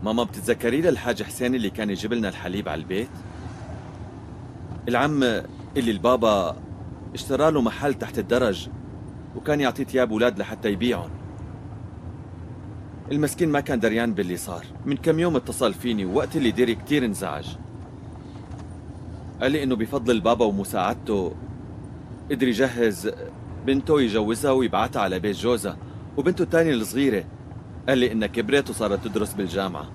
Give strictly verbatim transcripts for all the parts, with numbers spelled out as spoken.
ماما بتتذكري للحاج حسين اللي كان يجيب لنا الحليب على البيت؟ العم اللي البابا اشترى له محل تحت الدرج وكان يعطيه ثياب اولاد لحتى يبيعهم. المسكين ما كان دريان باللي صار. من كم يوم اتصل فيني ووقت اللي ديري كتير انزعج. قال لي انه بفضل البابا ومساعدته قدر يجهز بنته يجوزها ويبعتها على بيت جوزها، وبنته الثانية الصغيرة قال لي انها كبرت وصارت تدرس بالجامعة.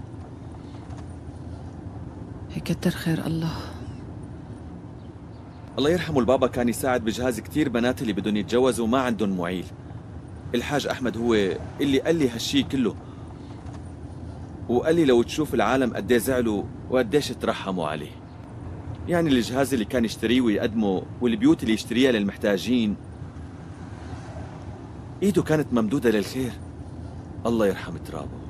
كتر خير الله. الله يرحمه البابا كان يساعد بجهاز كتير بنات اللي بدهم يتجوزوا وما عندهم معيل. الحاج أحمد هو اللي قال لي هالشي كله، وقال لي لو تشوف العالم قديه زعلوا وقديش ترحموا عليه. يعني الجهاز اللي كان يشتريه ويقدمه والبيوت اللي يشتريها للمحتاجين، ايده كانت ممدودة للخير. الله يرحم ترابه.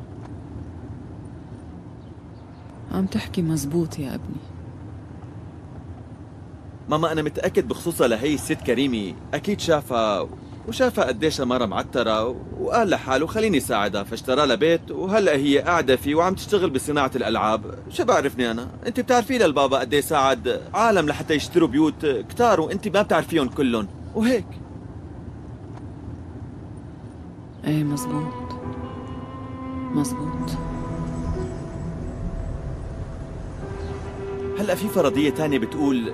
عم تحكي مزبوط يا ابني. ماما أنا متأكد بخصوصها لهي الست كريمة أكيد شافها وشافها قديش مرة معترة، وقال لحاله خليني ساعدها، فاشترى لها بيت وهلأ هي قاعدة فيه وعم تشتغل بصناعة الألعاب. شو بعرفني أنا؟ أنت بتعرفي للبابا قديش ساعد عالم لحتى يشتروا بيوت كتار وأنت ما بتعرفيهم كلهم وهيك. ايه مزبوط مزبوط. هلأ في فرضية تانية بتقول،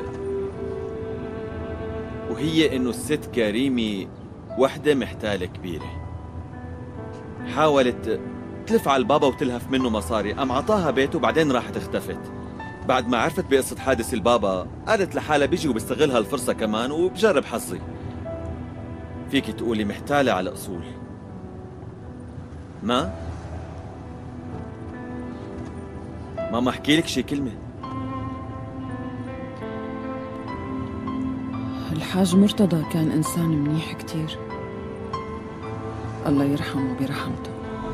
وهي إنه الست كريمة وحدة محتالة كبيرة، حاولت تلف على البابا وتلهف منه مصاري، قام عطاها بيت وبعدين راحت اختفت. بعد ما عرفت بقصة حادث البابا قالت لحالها بيجي وبستغلها الفرصة كمان وبجرب حظي. فيك تقولي محتالة على أصول. ما ماما احكي لك شي كلمة. الحاج مرتضى كان إنسان منيح كتير، الله يرحمه برحمته.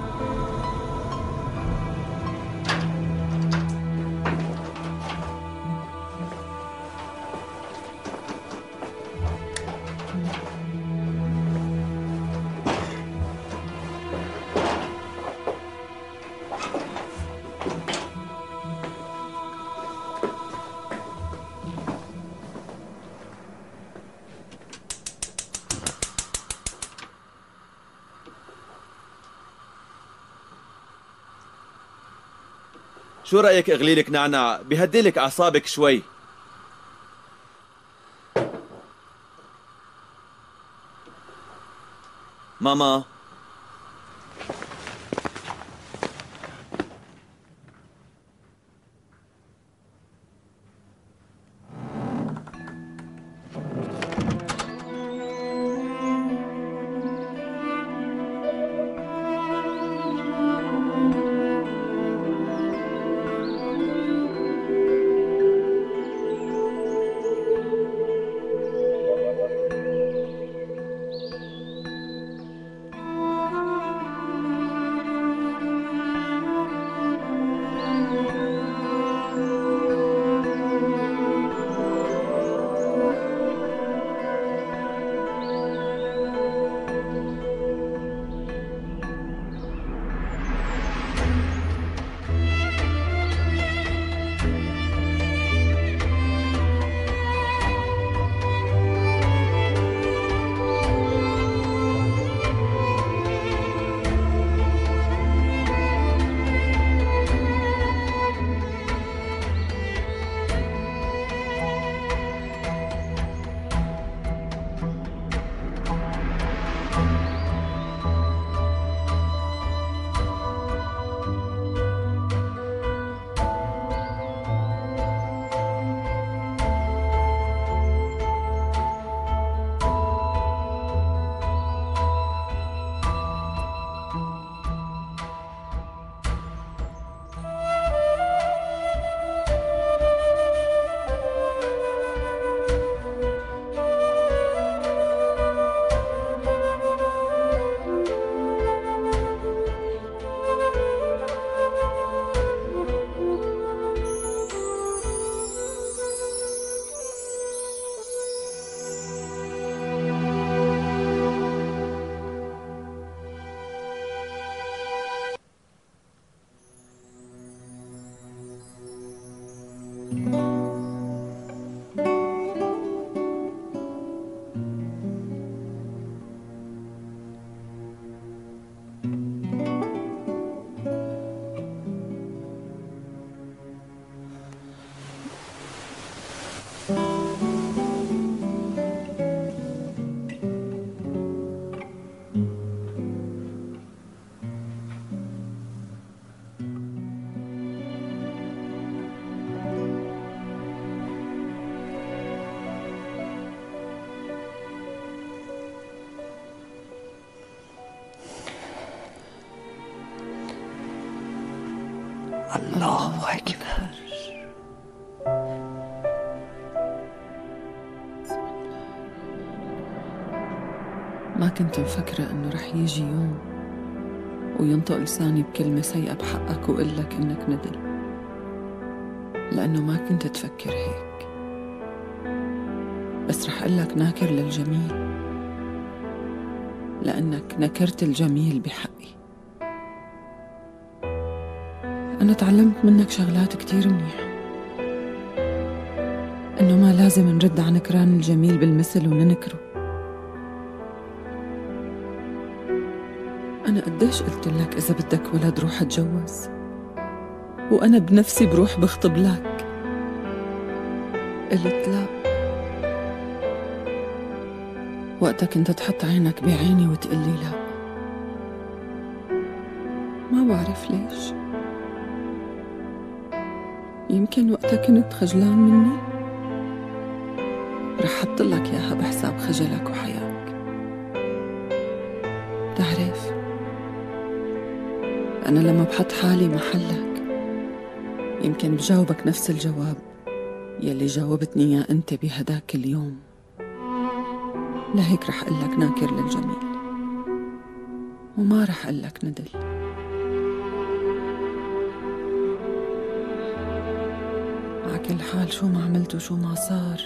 شو رأيك اغليلك نعناع بهديلك أعصابك شوي؟ ماما الله أكبر. ما كنت مفكرة إنه رح يجي يوم وينطق لساني بكلمة سيئة بحقك وقل لك إنك ندل، لأنه ما كنت تفكر هيك. بس رح قل لك ناكر للجميل، لأنك نكرت الجميل بحقي. أنا تعلمت منك شغلات كتير منيحة، إنه ما لازم نرد عن نكران الجميل بالمثل وننكره. أنا قديش قلت لك إذا بدك ولد روح اتجوز، وأنا بنفسي بروح بخطب لك، قلت لا. وقتها كنت تحط عينك بعيني وتقلي لا. ما بعرف ليش، يمكن وقتها كنت خجلان مني، رح حط لك إياها بحساب خجلك وحياك. بتعرف أنا لما بحط حالي محلك يمكن بجاوبك نفس الجواب يلي جاوبتني إياه أنت بهداك اليوم. لهيك رح قلك ناكر للجميل وما رح قلك ندل. على كل حال شو ما عملت وشو ما صار،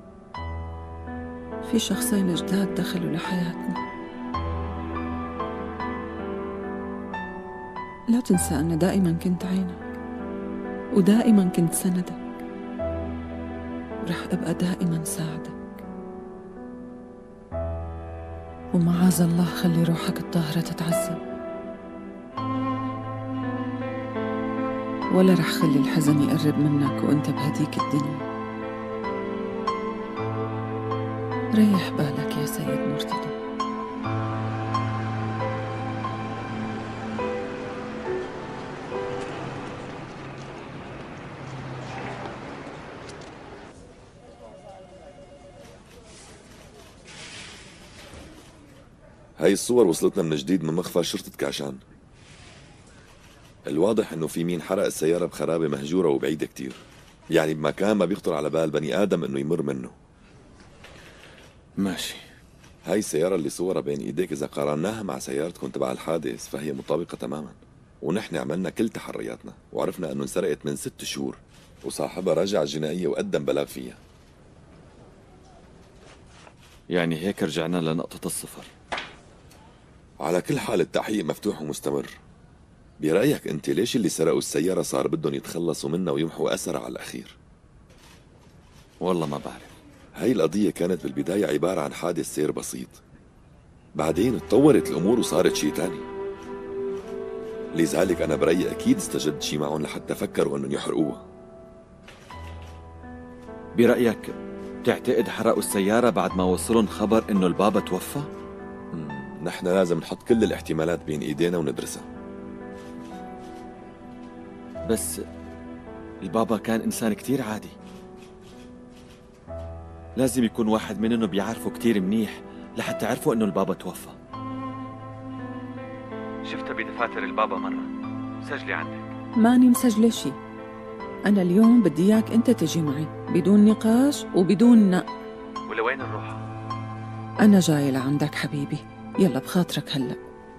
في شخصين جداد دخلوا لحياتنا. لا تنسى أن دائما كنت عينك ودائما كنت سندك، رح أبقى دائما ساعدك. ومعاذ الله خلي روحك الطاهرة تتعذب، ولا رح خلي الحزن يقرب منك وانت بهديك الدنيا. ريح بالك يا سيد مرتضى. هاي الصور وصلتنا من جديد من مخفر شرطة كعشان. الواضح انه في مين حرق السيارة بخرابة مهجورة وبعيدة كتير، يعني بمكان ما بيخطر على بال بني آدم انه يمر منه. ماشي. هاي السيارة اللي صورها بين ايديك اذا قارناها مع سيارتكم تبع الحادث فهي مطابقة تماما، ونحن عملنا كل تحرياتنا وعرفنا انه انسرقت من ست شهور وصاحبها راجع الجنائية وقدم بلاغ فيها. يعني هيك رجعنا لنقطة الصفر. على كل حال التحقيق مفتوح ومستمر. برأيك انت ليش اللي سرقوا السيارة صار بدهم يتخلصوا منها ويمحوا أثرها على الأخير؟ والله ما بعرف. هاي القضية كانت بالبداية عبارة عن حادث سير بسيط، بعدين اتطورت الأمور وصارت شي تاني. لذلك أنا برأيي أكيد استجد شي معهم لحتى فكروا أنهم يحرقوها. برأيك تعتقد حرقوا السيارة بعد ما وصلهم خبر إنه البابا توفى؟ نحن لازم نحط كل الاحتمالات بين إيدينا وندرسها. بس البابا كان إنسان كتير عادي، لازم يكون واحد منهم بيعرفه كتير منيح لحتى عرفوا إنه البابا توفى. شفتها بدفاتر البابا مرة، سجلي عندك. ماني مسجلة شي. أنا اليوم بدي إياك أنت تجي معي بدون نقاش وبدون نق. ولوين نروح؟ أنا جاي لعندك حبيبي، يلا بخاطرك هلأ.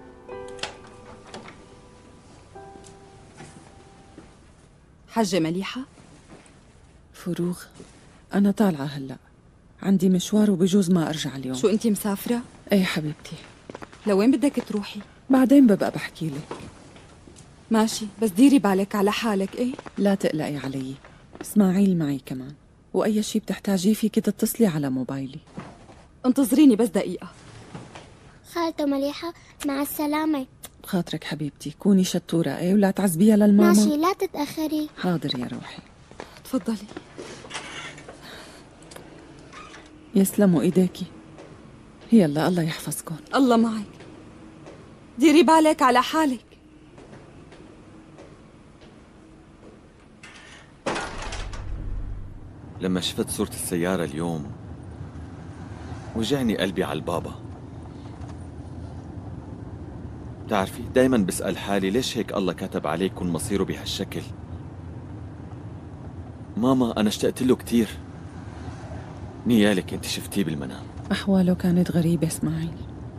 حجة مليحة؟ فروغ، أنا طالعة هلأ، عندي مشوار وبجوز ما أرجع اليوم. شو أنتي مسافرة؟ أي حبيبتي. لوين بدك تروحي؟ بعدين ببقى بحكي لك. ماشي، بس ديري بالك على حالك. ايه لا تقلقي علي، اسماعيل معي كمان، وأي شي بتحتاجيه فيك تتصلي على موبايلي. انتظريني بس دقيقة. خالته مليحة مع السلامة. بخاطرك حبيبتي، كوني شطورة ايه ولا تعذبيها للماما. ماشي، لا تتأخري. حاضر يا روحي. تفضلي. يسلموا ايديكي. يلا الله يحفظكم. الله معك. ديري بالك على حالك. لما شفت صورة السيارة اليوم وجعني قلبي على البابا. بتعرفي دايما بسأل حالي ليش هيك الله كتب عليه يكون مصيره بهالشكل. ماما أنا اشتقت له كتير. نيالك انت شفتيه بالمنام. أحواله كانت غريبة إسماعيل،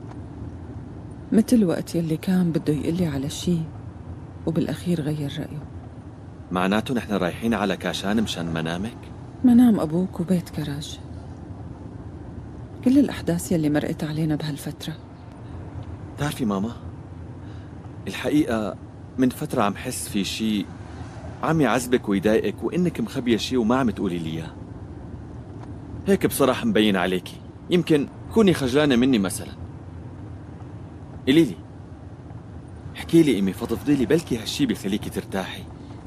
مثل وقت يلي كان بده يقلي على شي وبالأخير غير رأيه. معناته نحن رايحين على كاشان مشان منامك؟ منام أبوك وبيت كراج، كل الأحداث يلي مرقت علينا بهالفترة. تعرفي ماما، الحقيقة من فترة عم حس في شي عم يعذبك ويضايقك وإنك مخبية شي وما عم تقولي لي إياه. هيك بصراحة مبين عليكي، يمكن تكوني خجلانة مني مثلا. قولي لي، احكي لي امي، فضفضي لي، بلكي هالشي بيخليكي ترتاحي.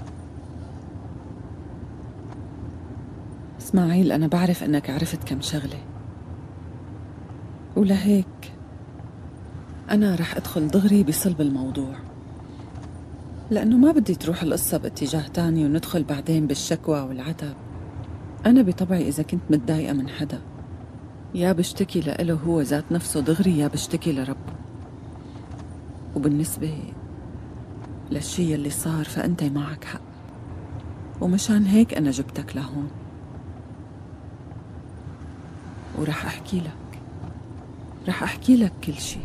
إسماعيل أنا بعرف إنك عرفت كم شغلة، ولهيك أنا رح أدخل دغري بصلب الموضوع، لأنه ما بدي تروح القصة باتجاه تاني وندخل بعدين بالشكوى والعتب. أنا بطبعي إذا كنت متضايقة من حدا يا بشتكي لإله هو ذات نفسه دغري، يا بشتكي لربه. وبالنسبة للشي اللي صار فأنت معك حق، ومشان هيك أنا جبتك لهون ورح أحكي لك، رح أحكي لك كل شي.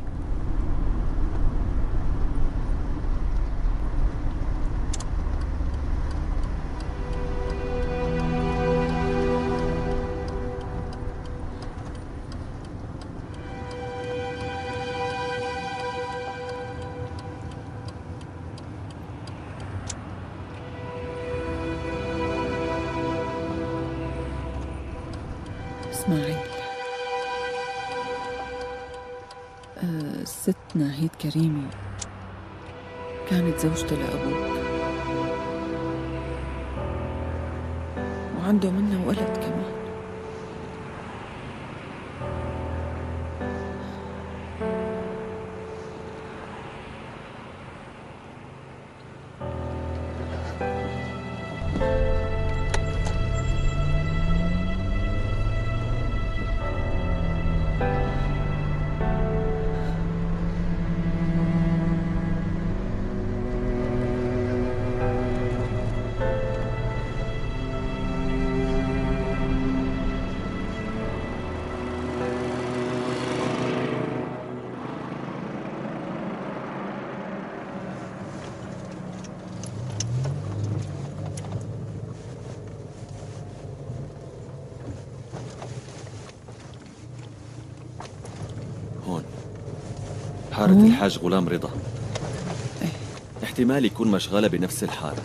إسماعيل، أه الست ناهيد كريمي كانت زوجته لأبوك، وعنده منها ولد كمان. حارة الحاج غلام رضا. إيه؟ احتمال يكون مشغلة بنفس الحارة.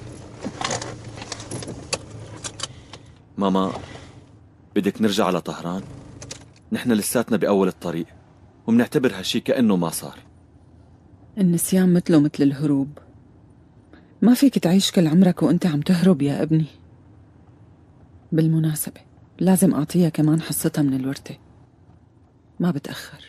ماما، بدك نرجع على طهران؟ نحن لساتنا بأول الطريق ومنعتبر هالشي كأنه ما صار. النسيان مثله مثل الهروب، ما فيك تعيش كل عمرك وانت عم تهرب يا ابني. بالمناسبة لازم أعطيها كمان حصتها من الورثة، ما بتأخر.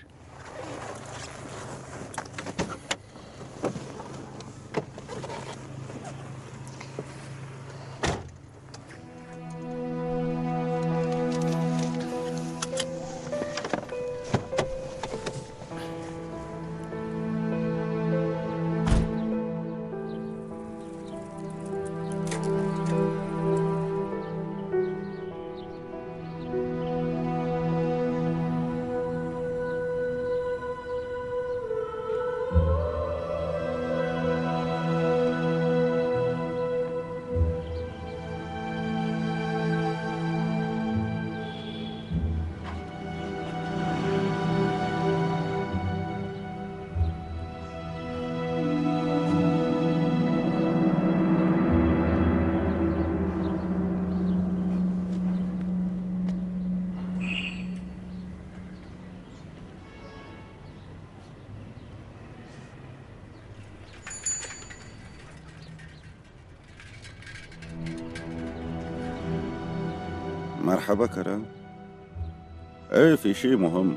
مرحبا كرم. ايه في شي مهم.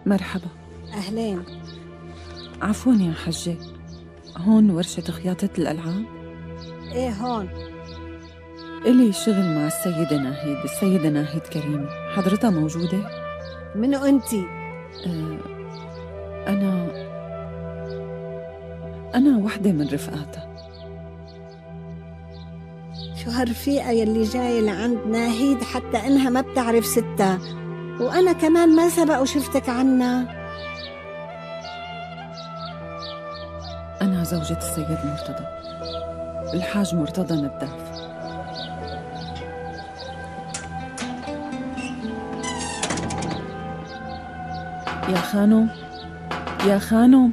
مرحبا. أهلين. عفوا يا حجة، هون ورشة خياطة الألعاب؟ إيه هون. إلي شغل مع السيدة ناهيد، السيدة ناهيد كريمي، حضرتها موجودة؟ منو أنتي؟ أه أنا أنا وحدة من رفقاتها. شو هالرفيقة يلي جاية لعند ناهيد حتى إنها ما بتعرف ستها، وأنا كمان ما سبق وشفتك عنا. أنا زوجة السيد مرتضى، الحاج مرتضى نداف. يا خانم، يا خانم،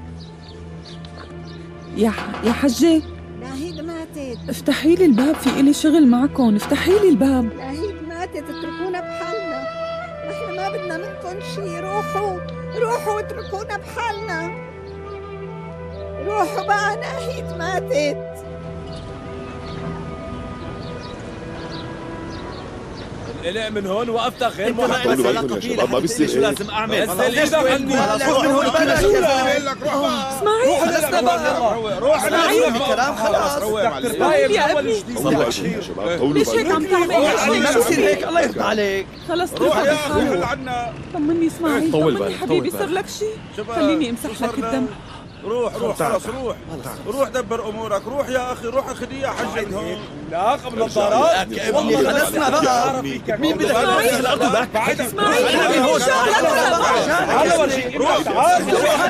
يا ح... يا حجة، ناهيد ماتت. افتحي لي الباب، في إلي شغل معكم، افتحي لي الباب. ناهيد ماتت، اتركونا بحالنا، نحن ما بدنا منكم شي. روحوا روحوا واتركونا بحالنا، روحوا بقى، ناهيد ماتت. انقلع من هون وقفتها غير قولوا محدد. يا شباب، ما بيصير شو لازم اعمل؟ نزل ايدك عني. روح من هون بلاش. اسماعيل، روح اسماعيل، كلام خلاص. اسماعيل يا ابني، طولوا يا شباب، طولوا ليش هيك عم تعمل؟ ما بصير هيك، الله يرضى عليك. خلص روح يا روح اخي عنا. طمني اسماعيل، طول طمني بالك، حبيبي، طول صار لك شيء؟ شباب، خليني امسح شو لك صار الدم. روح روح خلص، روح روح دبر امورك. روح يا اخي، روح اخذيه يا حج من هون. لا قبل النظارات والله خلصنا بقى. مين بدك تدخل الارض باك؟ اسماعيل أنا هون. تعال ورجيك. روح تعال.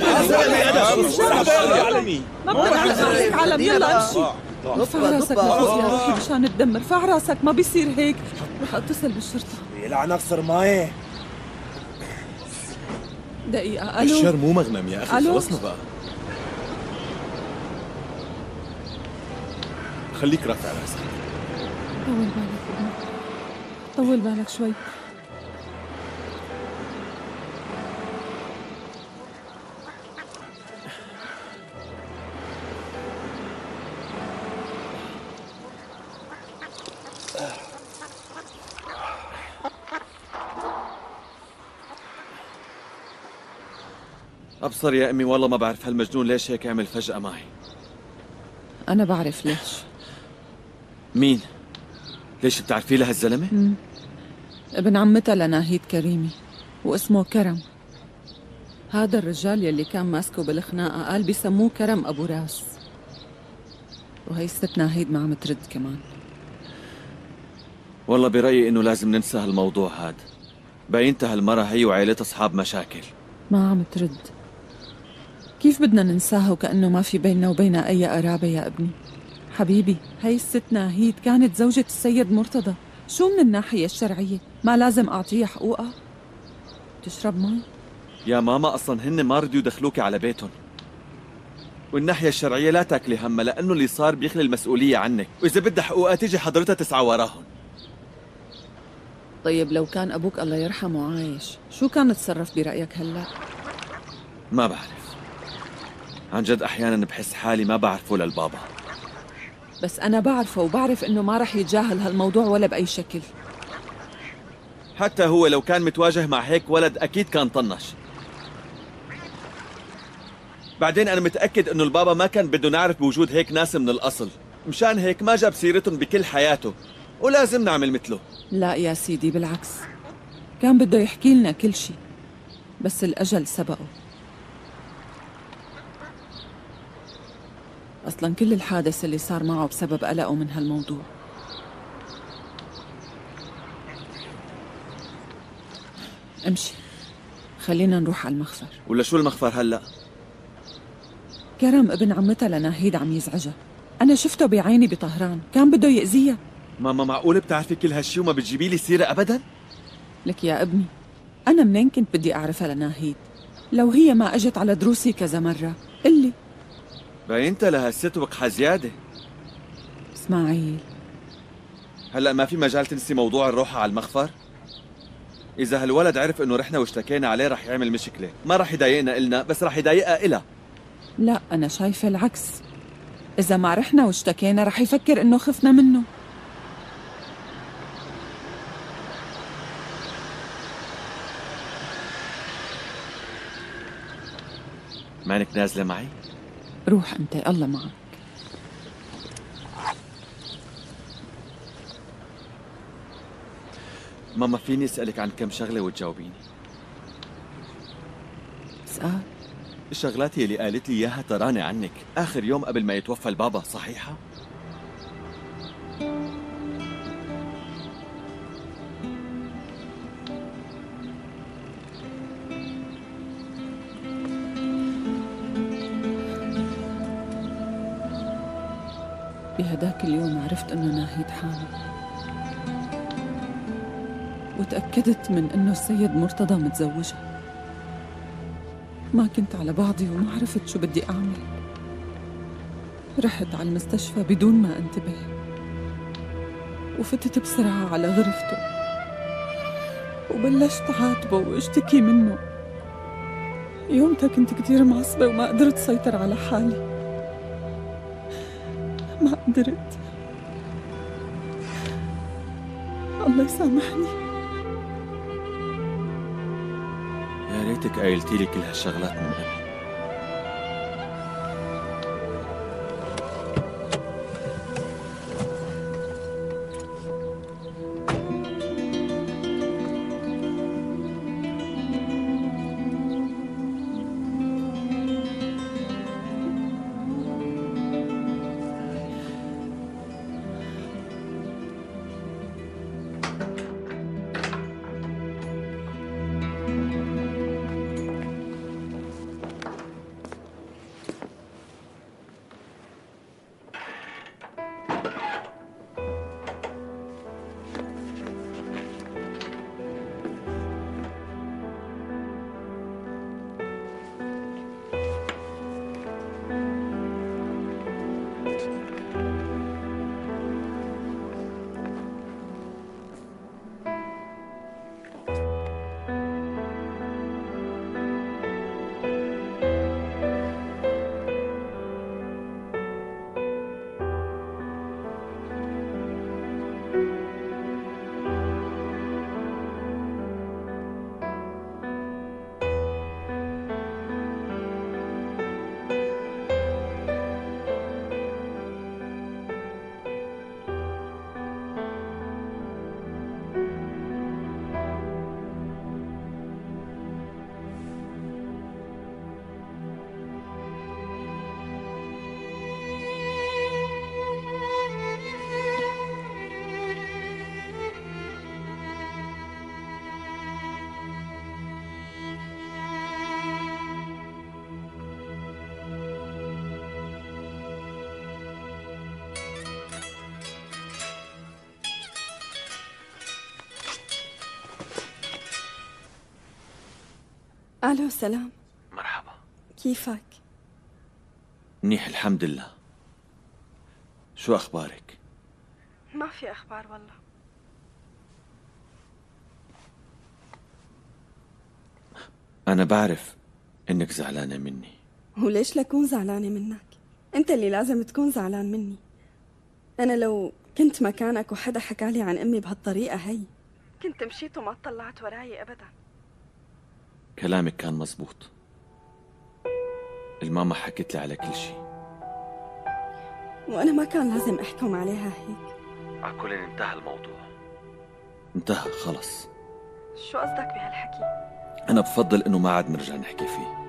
ما بدك عليك علم، يلا امشي. ارفع راسك وخذ يا روحي مشان الدم، ارفع راسك، ما بيصير هيك. رح اتصل بالشرطة. يلعنك صر مايه. دقيقة، الو. الشر مو مغنم يا اخي، ألو؟ خلصنا بقى. خليك رافع راسك. طول بالك ابني، طول بالك شوي. ابصر يا امي، والله ما بعرف هالمجنون ليش هيك عمل فجأة معي. أنا بعرف ليش. مين؟ ليش بتعرفي لها الزلمة؟ مم. ابن عمتها لناهيد كريمي، واسمه كرم. هذا الرجال يلي كان ماسكه بالخناقة قال بيسموه كرم أبو راس. وهي الست ناهيد ما عم ترد كمان. والله برأيي إنه لازم ننسى هالموضوع هاد. باينتها هالمرة هي وعائلتها أصحاب مشاكل. ما عم ترد. كيف بدنا ننساها وكأنه ما في بيننا وبينها أي قرابة يا ابني؟ حبيبي، هي الست ناهيد كانت زوجة السيد مرتضى. شو من الناحية الشرعية؟ ما لازم أعطيها حقوقها؟ تشرب مي؟ يا ماما أصلا هن ما رضيوا يدخلوكي على بيتهم. والناحية الشرعية لا تاكلي همها، لأنه اللي صار بيخلي المسؤولية عنك، وإذا بدها حقوقها تيجي حضرتها تسعى وراهم. طيب لو كان أبوك الله يرحمه عايش، شو كان تصرف برأيك هلأ؟ ما بعرف. عن جد أحيانا بحس حالي ما بعرفه للبابا. بس أنا بعرفه، وبعرف إنه ما رح يتجاهل هالموضوع ولا بأي شكل. حتى هو لو كان متواجه مع هيك ولد أكيد كان طنش. بعدين أنا متأكد إنه البابا ما كان بده نعرف بوجود هيك ناس من الأصل، مشان هيك ما جاب سيرتهم بكل حياته، ولازم نعمل مثله. لا يا سيدي، بالعكس، كان بده يحكي لنا كل شي، بس الأجل سبقه. أصلاً كل الحادث اللي صار معه بسبب قلقه من هالموضوع. امشي، خلينا نروح على المخفر. ولا شو المخفر هلأ؟ كرم ابن عمتها لناهيد عم يزعجها، أنا شفته بعيني بطهران، كان بده يأذيها. ماما معقول بتعرفي كل هالشي وما بتجيبي لي سيرة أبداً؟ لك يا ابني، أنا منين كنت بدي أعرفها لناهيد؟ لو هي ما أجت على دروسي كذا مرة، قلي. باينت لها الست وقحة زيادة. إسماعيل، هلأ ما في مجال تنسي موضوع الروحة على المخفر؟ إذا هالولد عرف إنه رحنا واشتكينا عليه رح يعمل مشكلة، ما رح يضايقنا إلنا بس رح يضايقها إلها. لا، أنا شايفة العكس. إذا ما رحنا واشتكينا رح يفكر إنه خفنا منه. مانك نازلة معي؟ روح أنت، الله معك. ماما فيني أسألك عن كم شغلة وتجاوبيني؟ اسأل. الشغلات اللي قالت لي إياها تراني عنك آخر يوم قبل ما يتوفى البابا صحيحة؟ بهداك اليوم عرفت أنه ناهيد حامل، وتأكدت من أنه السيد مرتضى متزوجها. ما كنت على بعضي وما عرفت شو بدي أعمل. رحت على المستشفى بدون ما انتبه، وفتت بسرعة على غرفته وبلشت عاتبه واشتكي منه. يومتها كنت كتير معصبة وما قدرت سيطر على حالي، ما قدرت. الله يسامحني. يا ريتك قايلتي لي كل هالشغلات من قبل. الو سلام. مرحبا. كيفك؟ منيح الحمد لله. شو أخبارك؟ ما في أخبار والله. أنا بعرف إنك زعلانة مني. وليش لكون زعلانة منك؟ أنت اللي لازم تكون زعلان مني. أنا لو كنت مكانك وحدا حكالي عن أمي بهالطريقة هي كنت مشيت وما طلعت وراي أبدا. كلامك كان مزبوط. الماما حكت لي على كل شيء، وأنا ما كان لازم أحكم عليها هيك. عكل انتهى الموضوع، انتهى خلص. شو قصدك بهالحكي؟ أنا بفضل إنه ما عاد نرجع نحكي فيه.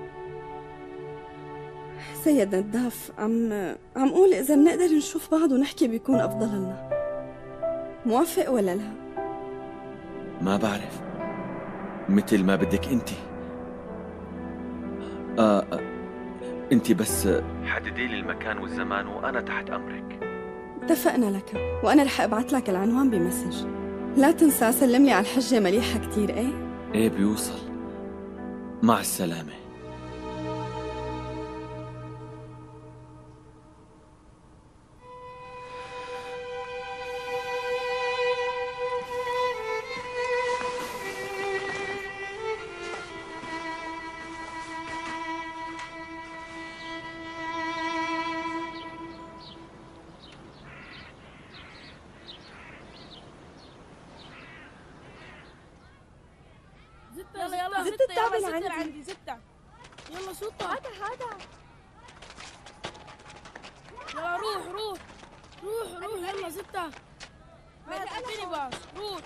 سيد نداف، عم عم قول إذا بنقدر نشوف بعض ونحكي بيكون أفضل لنا. موافق ولا لا؟ ما بعرف، مثل ما بدك انت. آه, آه انت بس حددي لي المكان والزمان وانا تحت امرك. اتفقنا لك، وانا رح ابعث لك العنوان بمسج. لا تنسى سلم لي على الحجة مليحة كتير. ايه ايه بيوصل. مع السلامة. يلا يلا زدت الطابة يلا لعندي. عندي زدتها. يلا سلطة. هذا هذا. يلا روح روح روح روح يلا ستة. ما تحطيني باص روح.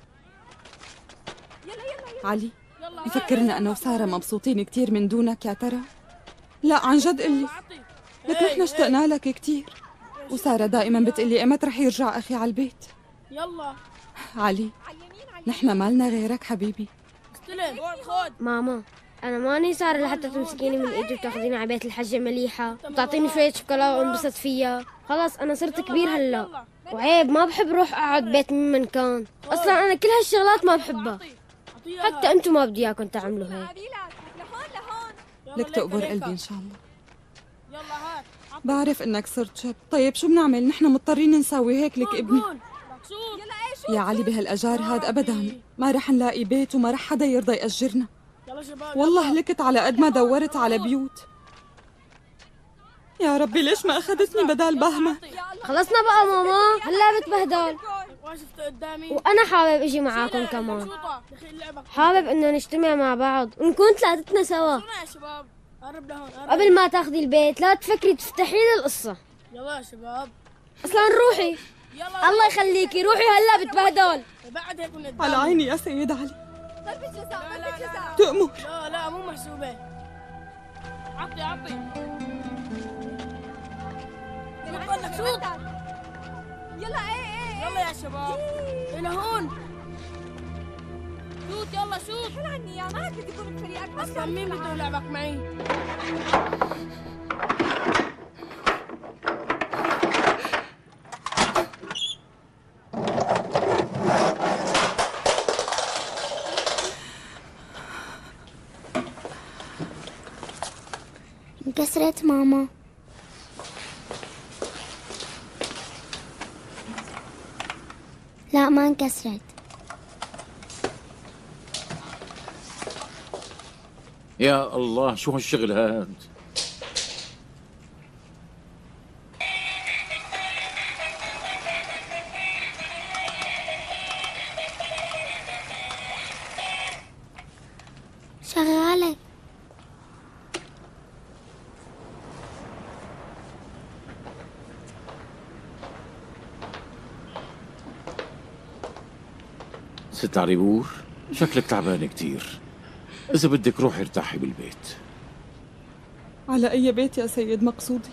يلا يلا يلا. علي بفكرنا أنا وسارة مبسوطين كتير من دونك يا ترى؟ لا عن جد قلي لك نحن اشتقنا لك كتير، وسارة دائما بتقلي امتى رح يرجع أخي على البيت. يلا علي نحن مالنا غيرك حبيبي. استلم خد. ماما أنا ماني صار لحتى تمسكيني من إيدي وتاخذيني على بيت الحجة مليحة وتعطيني شوية شوكولا وانبسط فيها. خلاص أنا صرت كبير هلا، وعيب ما بحب روح أقعد بيت ممن كان. أصلا أنا كل هالشغلات ما بحبها، حتى أنتم ما بدي إياكم تعملوا هيك. لك تقبر قلبي إن شاء الله. بعرف إنك صرت شاب، طيب شو بنعمل؟ نحن مضطرين نساوي هيك لك ابني. يا علي بهالأجار هاد أبدا ما رح نلاقي بيت وما رح حدا يرضى يأجرنا. والله هلكت على قد ما دورت على بيوت. يا ربي ليش ما أخذتني بدال بهمة؟ خلصنا بقى ماما، هلا بتبهدل. وأنا حابب أجي معاكم كمان، حابب إنه نجتمع مع بعض ونكون ثلاثتنا سوا. قبل ما تاخذي البيت لا تفكري تفتحي لي القصة. يلا يا شباب. أصلا روحي. الله يخليكي روحي هلا بتبهدل. بعد هيك بنتداول. على عيني يا سيد علي. ضربة جزاء ضربة جزاء. تؤمر. لا لا مو محسوبة. عطي عطي. يلا شوط. يلا ايه ايه. يلا يا شباب. إلى هون. شوت يلا شوت. حل عني يا ما بدي يكون بفريقك. أصلا مين بده يلعبك معي؟ انكسرت ماما. لا ما انكسرت. يا الله شو هالشغل هاد؟ شغالة. ست عريبور شكلك تعبانة كتير، إذا بدك روحي ارتاحي بالبيت. على أي بيت يا سيد مقصودي؟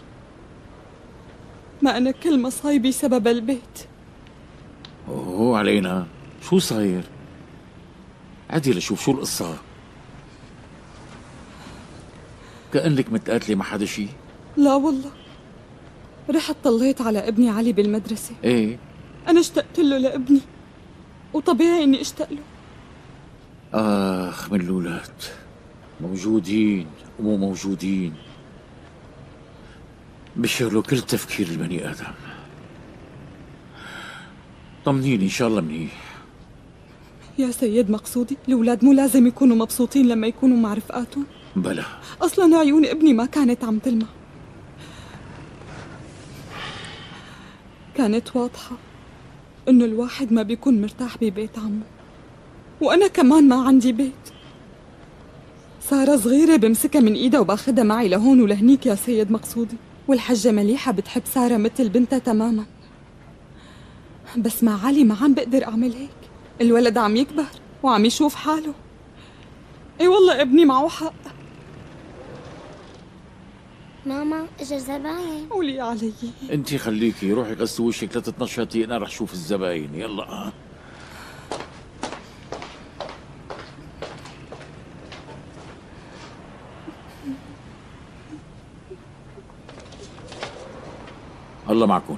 ما أنا كل مصايبي سبب البيت. أوه علينا، شو صاير؟ عدي لشوف شو القصة. كأنك متقاتلة مع حدا شي؟ لا والله، رحت طليت على ابني علي بالمدرسة. ايه؟ أنا اشتقت له لابني، وطبيعي إني اشتاق له. آخ من الأولاد موجودين ومو موجودين، بشغلوا كل تفكير البني آدم. طمنيني إن شاء الله منيح. يا سيد مقصودي الأولاد مو لازم يكونوا مبسوطين لما يكونوا مع رفقاتهم؟ بلا أصلا عيون ابني ما كانت عم تلمع، كانت واضحة إنه الواحد ما بيكون مرتاح ببيت عمه، وأنا كمان ما عندي بيت. سارة صغيرة بمسكها من إيدها وباخدها معي لهون ولهنيك يا سيد مقصودي، والحجة مليحة بتحب سارة مثل بنتها تماما. بس مع علي ما عم بقدر أعمل هيك، الولد عم يكبر وعم يشوف حاله. اي والله ابني معه حق. ماما اجا زباين. قولي علي. انتي خليكي روحي غسلي وشك لا تتنشطي، انا رح اشوف الزباين. يلا الله معكم.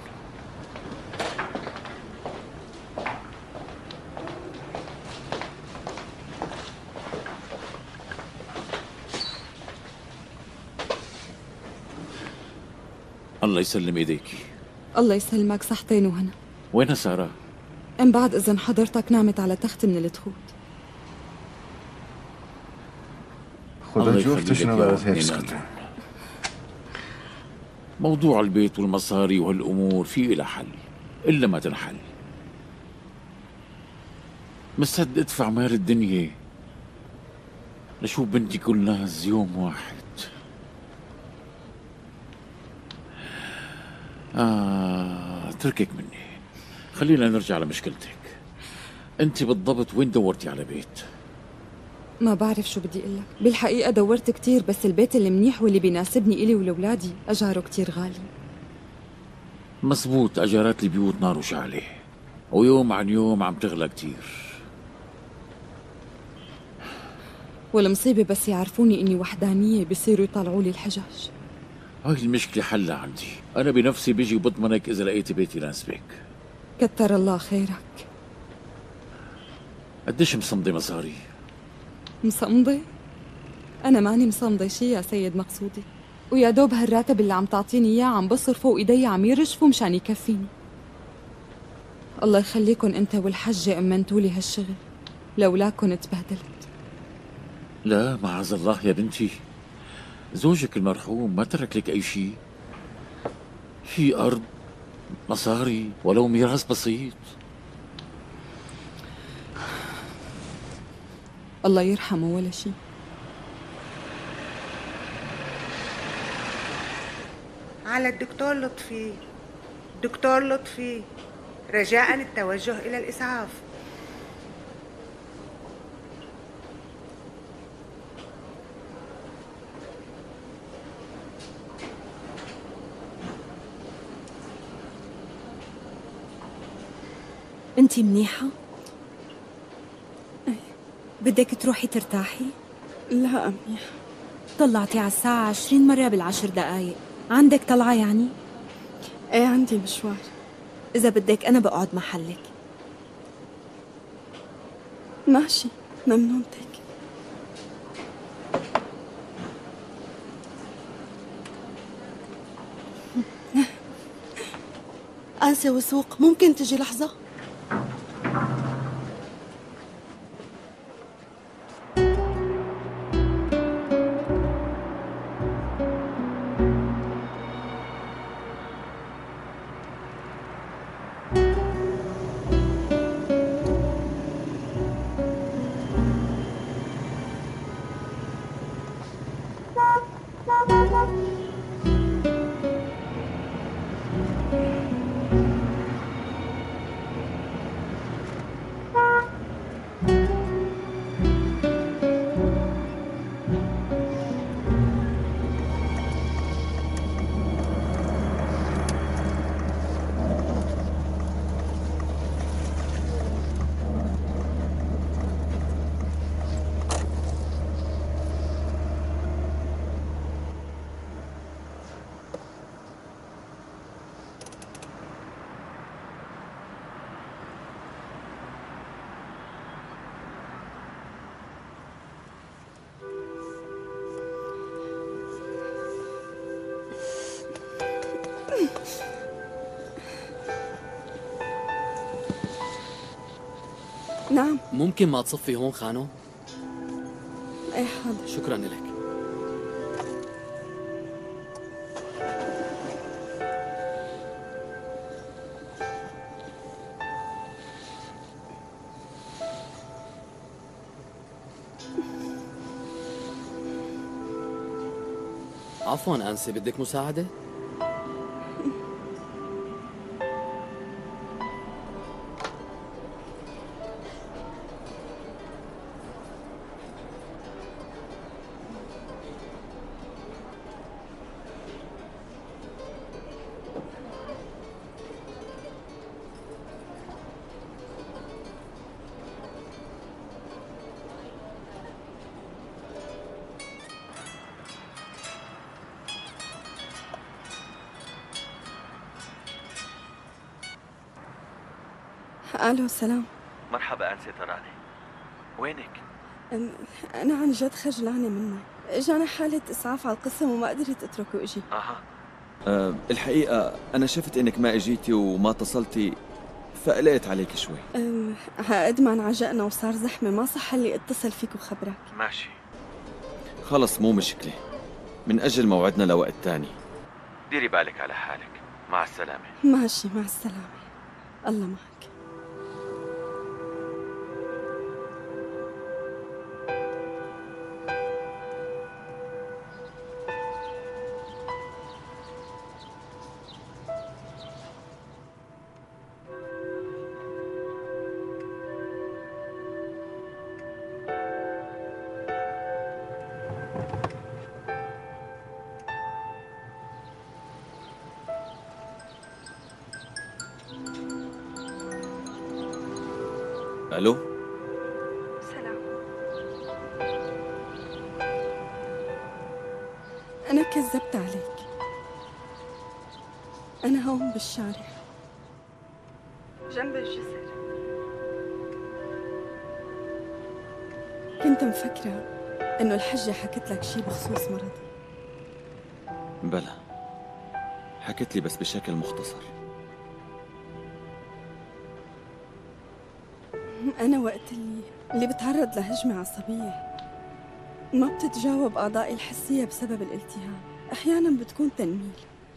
الله يسلم ايديكي. الله يسلمك، صحتين وهنا. وين سارة؟ ام بعد اذن حضرتك نامت على تخت من التخوت. خذ نشوف شنو بدك هيك سكتوا. موضوع البيت والمصاري وهالامور في لها حل، الا ما تنحل. مستعد ادفع مال الدنيا نشوف بنتي كل ناس يوم واحد. آه اتركك مني، خلينا نرجع لمشكلتك. انت بالضبط وين دورتي على بيت؟ ما بعرف شو بدي اقول لك، بالحقيقة دورت كتير، بس البيت المنيح واللي بيناسبني إلي ولولادي أجاره كتير غالي. مزبوط، أجارات البيوت نار وشعلة، ويوم عن يوم عم تغلى كتير. والمصيبة بس يعرفوني إني وحدانية بيصيروا يطلعوا لي الحجج. هاي المشكلة حلها عندي، أنا بنفسي بيجي وبضمنك إذا لقيتي بيت يناسبك. كتر الله خيرك. قديش مصمدة مصاري؟ مصمدة؟ أنا ماني مصمدة شي يا سيد مقصودي، ويا دوب هالراتب اللي عم تعطيني إياه عم بصرفه وإيدي عم يرجفوا مشان يكفيني. الله يخليكن أنت والحجة أمنتولي هالشغل، لولاكن تبهدلت. لا معاذ الله يا بنتي، زوجك المرحوم ما ترك لك أي شيء، في أرض، مصاري، ولو ميراث بسيط. الله يرحمه ولا شيء. على الدكتور لطفي. دكتور لطفي، رجاء التوجه إلى الإسعاف. انتي منيحة؟ بدك تروحي ترتاحي؟ لا منيحة. طلعتي على الساعة عشرين مرة بالعشر دقايق، عندك طلعة يعني؟ ايه عندي مشوار. إذا بدك أنا بقعد محلك. ماشي، ممنونتك. أنسة وسوق، ممكن تجي لحظة؟ نعم. ممكن ما تصفي هون خانو؟ ايه حاضر. شكرا لك. عفوا أنسة، بدك مساعدة؟ الو سلام. مرحبا أنسة تراني، وينك؟ أنا عن جد خجلانة منك، إجانا حالة إسعاف على القسم وما قدرت أترك وإجي. أها أه الحقيقة أنا شفت إنك ما إجيتي وما اتصلتي فقلقت عليك شوي. أه قد ما انعجقنا وصار زحمة ما صح لي اتصل فيك وخبرك. ماشي خلص مو مشكلة، من أجل موعدنا لوقت تاني. ديري بالك على حالك، مع السلامة. ماشي مع السلامة، الله معك. الو. سلام. أنا كذبت عليك. أنا هون بالشارع جنب الجسر. كنت مفكرة إنه الحجة حكت لك شي بخصوص مرضي. بلى، حكت لي بس بشكل مختصر. أنا وقت اللي اللي بتعرض لهجمة عصبية ما بتتجاوب أعضائي الحسية بسبب الالتهاب، أحياناً بتكون تنميل،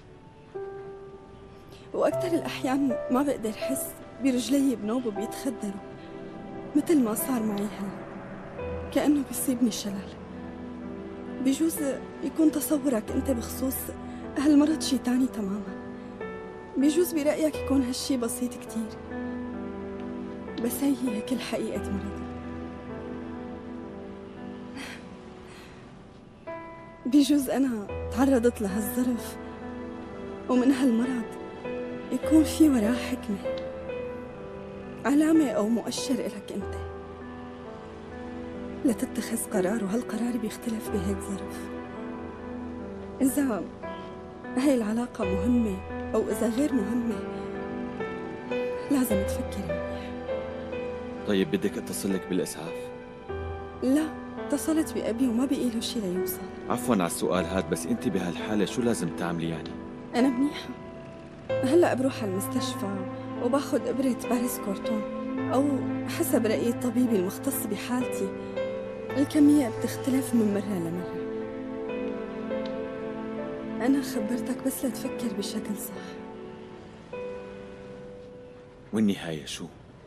وأكثر الأحيان ما بقدر أحس برجلي بنوب وبيتخدروا مثل ما صار معي هلا، كأنه بيصيبني شلل. بجوز يكون تصورك أنت بخصوص هالمرض شي تاني تماماً، بجوز برأيك يكون هالشي بسيط كتير، بس هي هي كل حقيقة مرضي. بجوز أنا تعرضت لهالظرف ومن هالمرض يكون في وراه حكمة، علامة أو مؤشر إلك أنت لتتخذ قرار، وهالقرار بيختلف بهيك ظرف. إذا هاي العلاقة مهمة أو إذا غير مهمة لازم تفكري منيح. طيب بدك اتصل لك بالإسعاف؟ لا، اتصلت بأبي وما بقي له شي ليوصل. عفوا على السؤال هاد، بس انت بهالحالة شو لازم تعملي يعني؟ أنا منيحة، هلأ بروح على المستشفى وباخد إبرة باريس كورتون، أو حسب رأيي الطبيبي المختص بحالتي الكمية بتختلف من مرة لمرة. أنا خبرتك بس لتفكر بشكل صح. والنهاية شو؟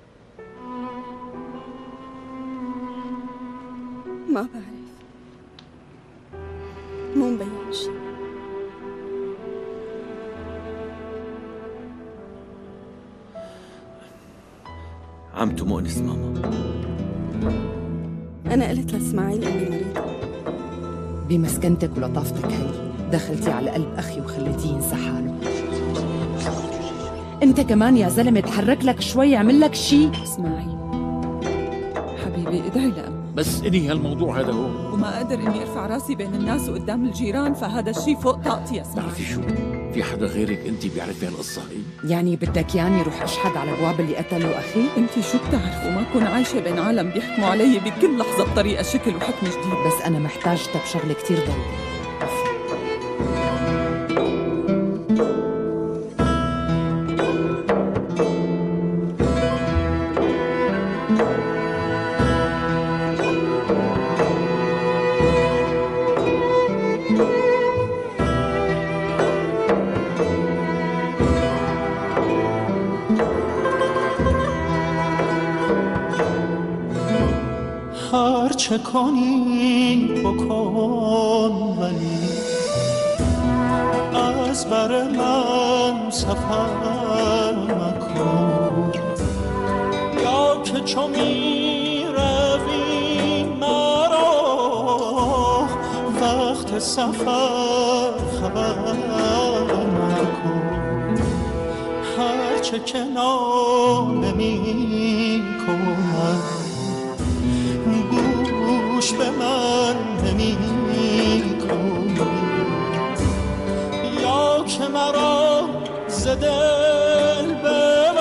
ما بعرف، مو مبين شي. عمته مؤنس ماما. أنا قلت لإسماعيل إني مريضة. بمسكنتك ولطافتك هي دخلتي على قلب أخي وخليتيه ينسى حاله. أنت كمان يا زلمة تحرك لك شوي، عمل لك شي. إسماعيل حبيبي ادعي لأمي. بس انهي هالموضوع هذا هو، وما قادر إني أرفع راسي بين الناس وقدام الجيران، فهذا الشي فوق طاقتي يا إسماعيل. بتعرفي شو؟ في حدا غيرك أنت بيعرف بهالقصة هي؟ يعني بدك ياني روح أشحد على أبواب اللي قتلوا أخي؟ أنت شو بتعرف وما أكون عايشة بين عالم بيحكموا علي بكل لحظة بطريقة شكل وحكم جديد. بس أنا محتاجتها بشغلة كتير ضروري. چه کنی بکن ولی از بر من سفر مکن، یا که چو می روی مرا وقت سفر خبر مکن، هرچه که ناله می کنم گوش به من نمی کنی، یا که مرا ز دل ببر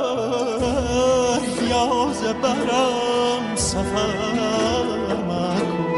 یا ز برم سفر مکن.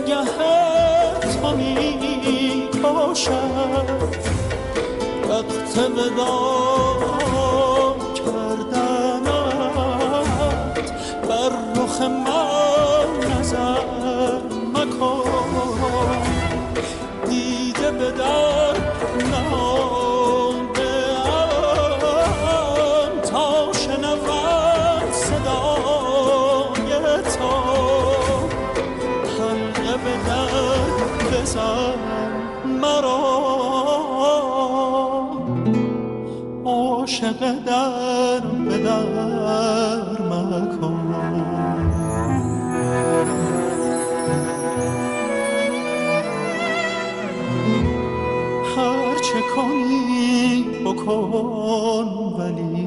وقت وقت وداع کردنت بر رخ من نظر مکن دیده به در نهاده‌ام تا شنود صدای تو حلقه به در بزن مرا عاشق در به در مکن هر چه کنی بکن ولی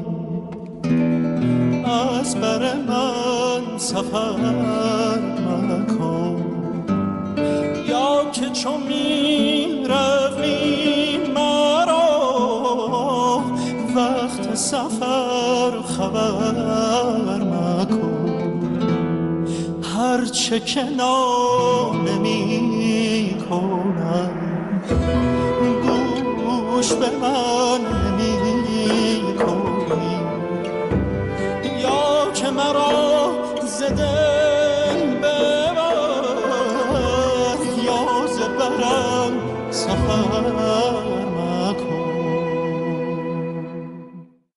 از بر من سفر مکن یا که چون می روی مرا وقت سفر خبر مکن هر چه که نمی کنم گوش به من نمی کنی یا که مرا زدن ببر یا زبرم سفر